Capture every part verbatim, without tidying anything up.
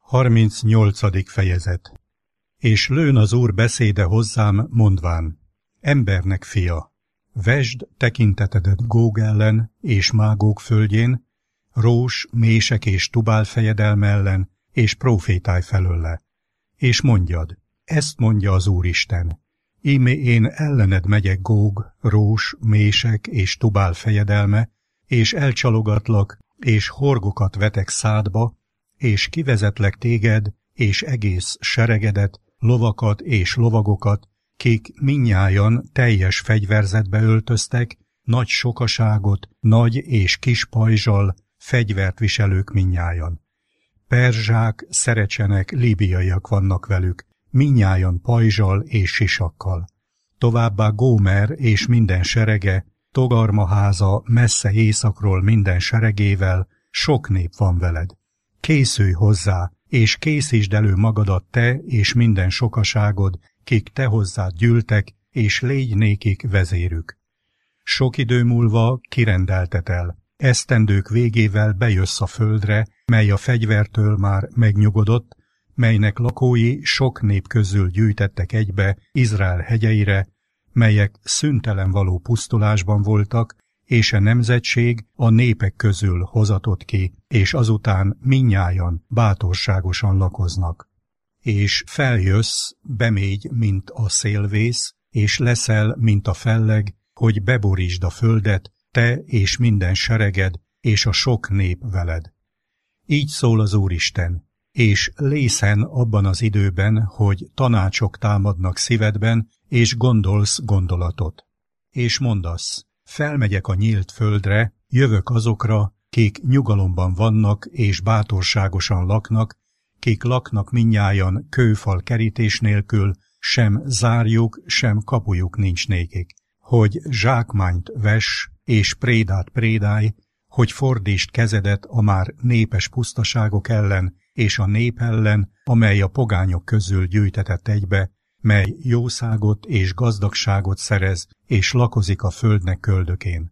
harmincnyolcadik fejezet. És lőn az Úr beszéde hozzám, mondván: Embernek fia, vesd tekintetedet Góg ellen és Mágóg földjén, Rós, Mések és Tubál fejedelme ellen, és profétálj felőle. És mondjad: ezt mondja az Úristen: íme én ellened megyek Góg, Rós, Mések és Tubál fejedelme, és elcsalogatlak, és horgokat vetek szádba, és kivezetlek téged, és egész seregedet, lovakat és lovagokat, kik mindnyájan teljes fegyverzetbe öltöztek, nagy sokaságot, nagy és kis pajzsal, fegyvert viselők mindnyájan. Perzsák, szerecsenek, líbiaiak vannak velük, mindnyájan pajzsal és sisakkal. Továbbá Gómer és minden serege, Togarmaháza messze északról minden seregével, sok nép van veled. Készülj hozzá, és készítsd elő magadat te és minden sokaságod, kik te hozzád gyűltek, és légy nékik vezérük. Sok idő múlva kirendeltetel, esztendők végével bejössz a földre, mely a fegyvertől már megnyugodott, melynek lakói sok nép közül gyűjtettek egybe Izrael hegyeire, melyek szüntelen való pusztulásban voltak, és a nemzetség a népek közül hozatott ki, és azután mindnyájan bátorságosan lakoznak. És feljössz, bemégy, mint a szélvész, és leszel, mint a felleg, hogy beborítsd a földet, te és minden sereged, és a sok nép veled. Így szól az Úristen, és lészen abban az időben, hogy tanácsok támadnak szívedben, és gondolsz gondolatot. És mondasz: felmegyek a nyílt földre, jövök azokra, kik nyugalomban vannak és bátorságosan laknak, kik laknak mindnyájan kőfal kerítés nélkül, sem zárjuk, sem kapujuk nincs nékik, hogy zsákmányt vess és prédát prédálj, hogy fordítsd kezedet a már népes pusztaságok ellen és a nép ellen, amely a pogányok közül gyűjtetett egybe, mely jószágot és gazdagságot szerez, és lakozik a földnek köldökén.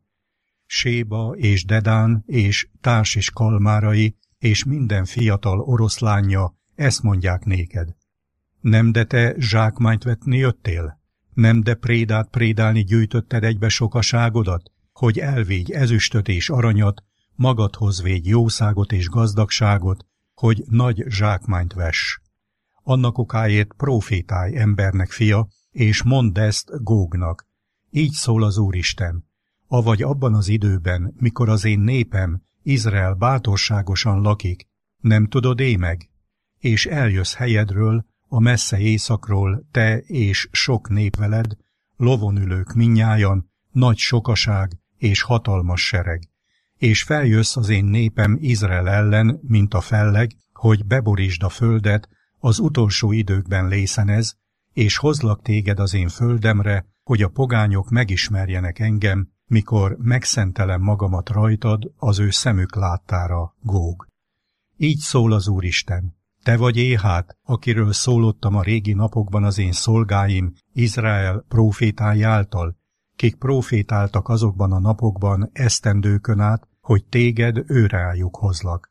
Séba és Dedán és Társis kalmárai, és minden fiatal oroszlánja ezt mondják néked. Nem de te zsákmányt vetni jöttél? Nem de prédát prédálni gyűjtötted egybe sokaságodat, hogy elvégy ezüstöt és aranyat, magadhoz végy jószágot és gazdagságot, hogy nagy zsákmányt vess. Annak okáért profétálj, embernek fia, és mondd ezt Gógnak. Így szól az Úristen: avagy abban az időben, mikor az én népem, Izrael bátorságosan lakik, nem tudod é meg? És eljössz helyedről, a messze északról, te és sok nép veled, lovon ülők mindnyájan, nagy sokaság és hatalmas sereg. És feljössz az én népem Izrael ellen, mint a felleg, hogy beborítsd a földet, az utolsó időkben lészen ez, és hozlak téged az én földemre, hogy a pogányok megismerjenek engem, mikor megszentelem magamat rajtad az ő szemük láttára, Góg. Így szól az Úristen: te vagy Éhát, akiről szólottam a régi napokban az én szolgáim, Izrael prófétái által, kik prófétáltak azokban a napokban esztendőkön át, hogy téged őreájuk hozlak.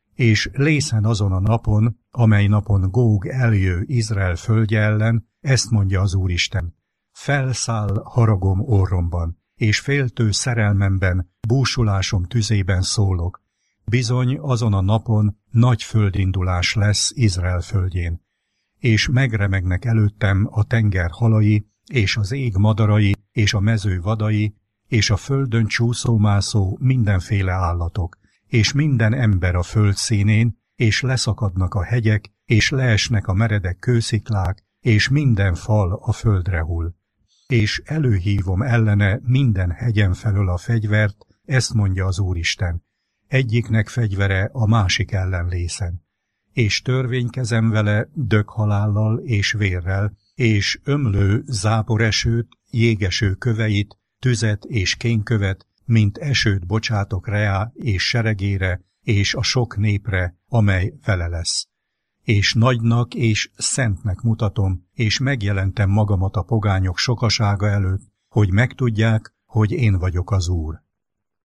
És lészen azon a napon, amely napon Góg eljő Izrael földje ellen, ezt mondja az Úristen: felszáll haragom orromban, és féltő szerelmemben, búsulásom tüzében szólok. Bizony azon a napon nagy földindulás lesz Izrael földjén, és megremegnek előttem a tenger halai, és az ég madarai, és a mező vadai, és a földön csúszómászó mindenféle állatok, és minden ember a föld színén, és leszakadnak a hegyek, és leesnek a meredek kősziklák, és minden fal a földre hull. És előhívom ellene minden hegyen felől a fegyvert, ezt mondja az Úristen: egyiknek fegyvere a másik ellen lészen. És törvénykezem vele döghalállal és vérrel, és ömlő záporesőt, jégeső köveit, tüzet és kénkövet, mint esőt bocsátok Reá és seregére, és a sok népre, amely vele lesz. És nagynak és szentnek mutatom, és megjelentem magamat a pogányok sokasága előtt, hogy megtudják, hogy én vagyok az Úr.